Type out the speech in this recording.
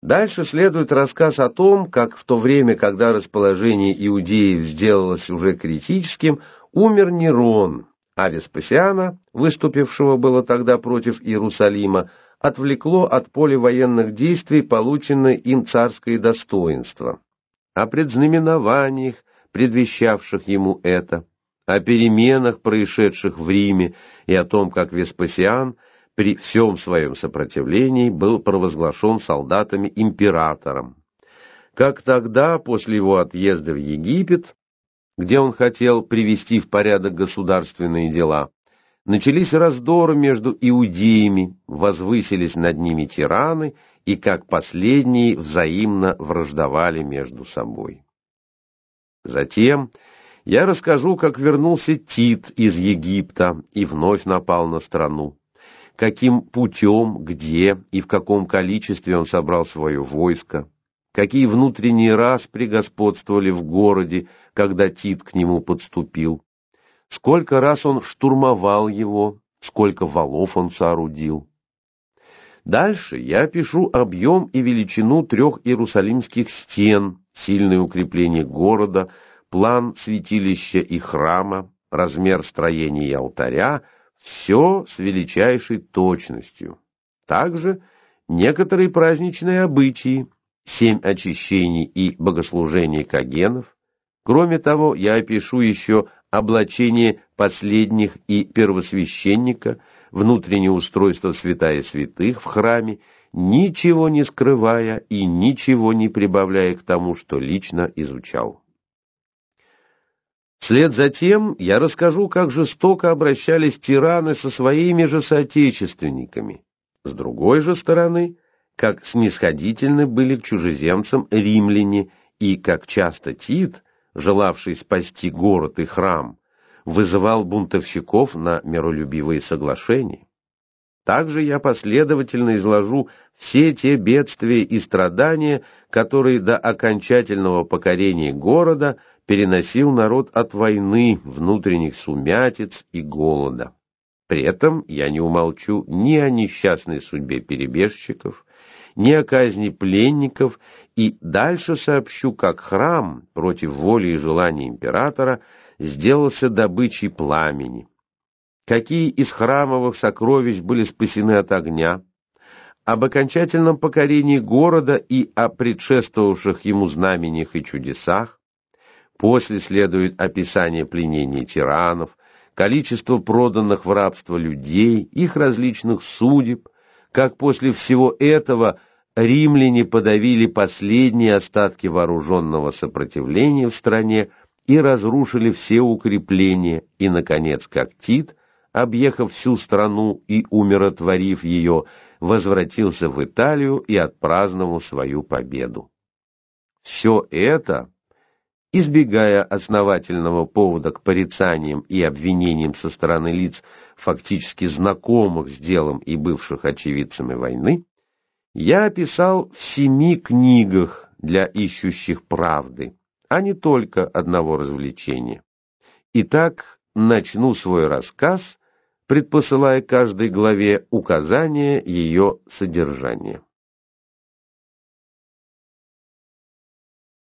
Дальше следует рассказ о том, как в то время, когда расположение иудеев сделалось уже критическим, умер Нерон, а Веспасиана, выступившего было тогда против Иерусалима, отвлекло от поля военных действий полученное им царское достоинство. О предзнаменованиях, предвещавших ему это, о переменах, происшедших в Риме, и о том, как Веспасиан при всем своем сопротивлении был провозглашен солдатами императором. Как тогда, после его отъезда в Египет, где он хотел привести в порядок государственные дела, начались раздоры между иудеями, возвысились над ними тираны, и как последние взаимно враждовали между собой. Затем я расскажу, как вернулся Тит из Египта и вновь напал на страну, каким путем, где и в каком количестве он собрал свое войско, какие внутренние распри господствовали в городе, когда Тит к нему подступил, сколько раз он штурмовал его, сколько валов он соорудил. Дальше я пишу объем и величину 3 иерусалимских стен, сильное укрепление города, план святилища и храма, размер строения и алтаря, все с величайшей точностью. Также некоторые праздничные обычаи, 7 очищений и богослужений кагенов. Кроме того, я опишу еще облачение последних и первосвященника, внутреннее устройство святая святых в храме, ничего не скрывая и ничего не прибавляя к тому, что лично изучал. Вслед за тем я расскажу, как жестоко обращались тираны со своими же соотечественниками. С другой же стороны, как снисходительны были к чужеземцам римляне, и как часто Тит, желавший спасти город и храм, вызывал бунтовщиков на миролюбивые соглашения. Также я последовательно изложу все те бедствия и страдания, которые до окончательного покорения города переносил народ от войны, внутренних сумятиц и голода. При этом я не умолчу ни о несчастной судьбе перебежчиков, ни о казни пленников, и дальше сообщу, как храм против воли и желания императора сделался добычей пламени, какие из храмовых сокровищ были спасены от огня, об окончательном покорении города и о предшествовавших ему знамениях и чудесах. После следует описание пленения тиранов, количество проданных в рабство людей, их различных судеб, как после всего этого римляне подавили последние остатки вооруженного сопротивления в стране и разрушили все укрепления, и, наконец, как Тит, объехав всю страну и умиротворив ее, возвратился в Италию и отпраздновал свою победу. Все это, избегая основательного повода к порицаниям и обвинениям со стороны лиц, фактически знакомых с делом и бывших очевидцами войны, я описал в 7 книгах для ищущих правды, а не только одного развлечения. Итак, начну свой рассказ, предпосылая каждой главе указание ее содержания.